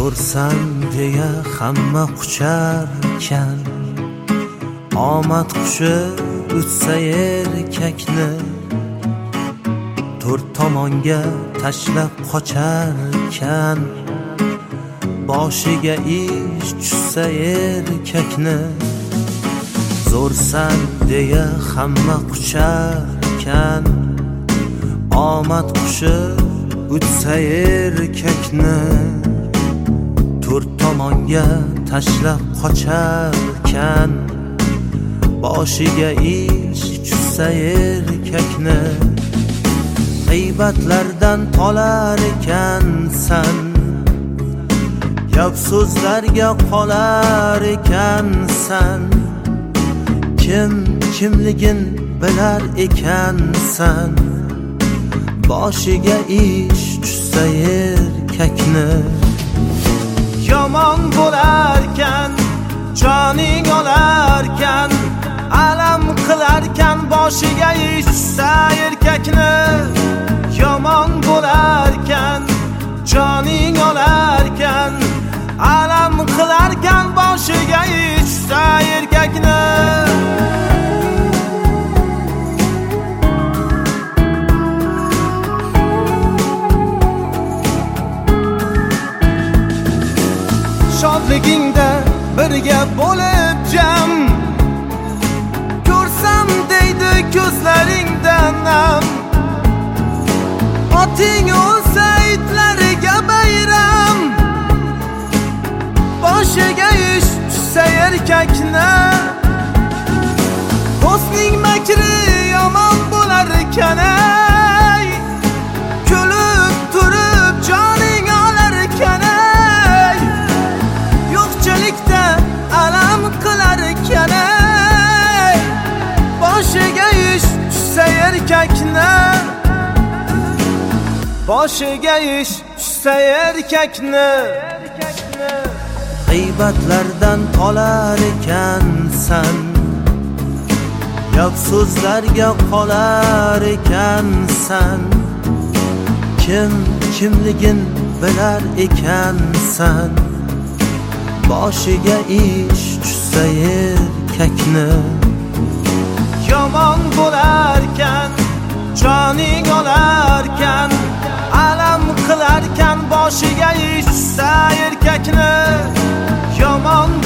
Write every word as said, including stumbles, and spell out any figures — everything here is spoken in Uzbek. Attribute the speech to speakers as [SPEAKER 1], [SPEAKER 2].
[SPEAKER 1] zo'rsan deya hamma qucharkan, omad qushi uchsa erkakni to'rt tomonga tashlab qocharkan, boshiga ish tushsa erkakni zo'rsan deya hamma qucharkan, omad qushi uchsa erkakni to'rt tomonga tashlab qocharkan, boshiga ish tushsa erkakni g'iybatlardan tolar ekansan, gap so'zlarga qolar ekansan, kim kimligin bilar ekansan, boshiga ish tushsa erkakni
[SPEAKER 2] yomon bo'larkan, joning olarkan, alam qilarkan, boshiga ish tushsa erkakni yomon bo'larkan, joning olarkan, alam qilarkan, boshiga ish tushsa erkakni shodligingda birga bo'lib jam, ko'rsam deydi ko'zlaringdan nam, oting o'lsa itlariga bayram, boshiga ish tushsa erkakni do'stning makri yomon bo'lar ekan, ey kulib turib joning olar ekan, ey yo'qchilikda alam qilar ekan, ey boshiga ish tushsa erkakni boshiga ish tushsa erkakni
[SPEAKER 1] g'iybatlardan tolar ekansan, gap so'zlarga qolar ekansan, kim kimligin bilar ekansan, boshiga ish tushsa erkakni
[SPEAKER 2] yomon bo'larkan, joning olarkan, alam qilarkan, boshiga ish tushsa erkakni yomon